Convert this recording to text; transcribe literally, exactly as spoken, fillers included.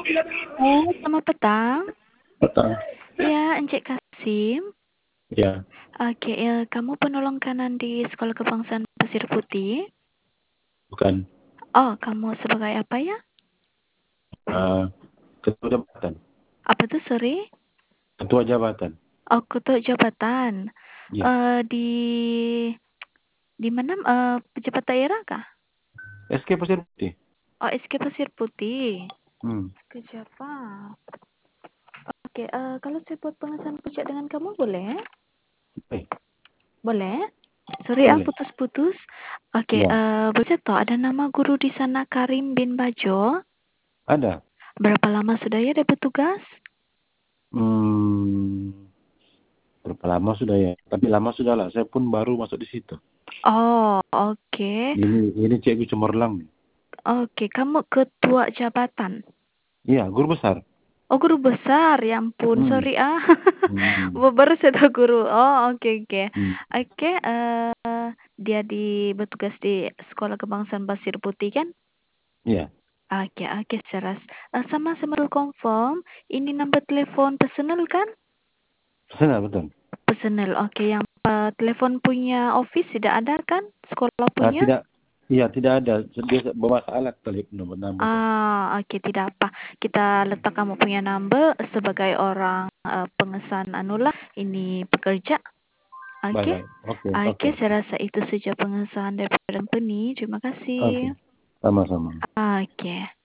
Oh, selamat petang. Petang. Ya, Encik Kasim. Ya, Oke, ya, kamu penolong kanan di Sekolah Kebangsaan Pasir Putih. bukan. Oh, kamu sebagai apa ya? Uh, ketua jabatan. Apa tuh, sorry? Ketua jabatan. Oh, ketua jabatan. Ya. Eh di di mana? Eh pejabat daerah kah? S K Pasir Putih. Oh, S K Pasir Putih. Hmm. Kejabat. Oke, eh kalau saya buat pengesahan puncak dengan kamu boleh? Eh, Boleh? Sorry ah, boleh. putus-putus. Oke, Ya, eh boleh tahu ada nama guru di sana Karim bin Bajo? ada. Berapa lama sudah ya dia bertugas? Hmm, berapa lama sudah ya? Tapi lama sudah lah. Saya pun baru masuk di situ. Oh, oke. Ini ini Cikgu Cemerlang. Oke, kamu ketua jabatan. Iya, guru besar. Oh, guru besar. Ya ampun, Hmm. sorry ah. Hmm. Baru saya tahu guru. Oh, oke oke. Hmm. Oke, eh dia di bertugas di Sekolah Kebangsaan Pasir Putih kan? Iya, Oke, oke, seras. Eh, sama saya mau confirm, ini nomor telepon personal kan? benar betul. Personal, oke. Yang eh, telepon punya office tidak ada kan? Sekolah Ah, punya? tidak. Iya, tidak ada. Dia bawa alat kali nomor nama itu. Ah, oke, tidak apa. Kita letak kamu punya number sebagai orang eh, pengesan anulah. Ini pekerja. Baik, Oke. baik. Oke, Oke, oke. saya rasa itu saja pengesahan daripada company. Terima Oke. kasih. Sama-sama. Oke.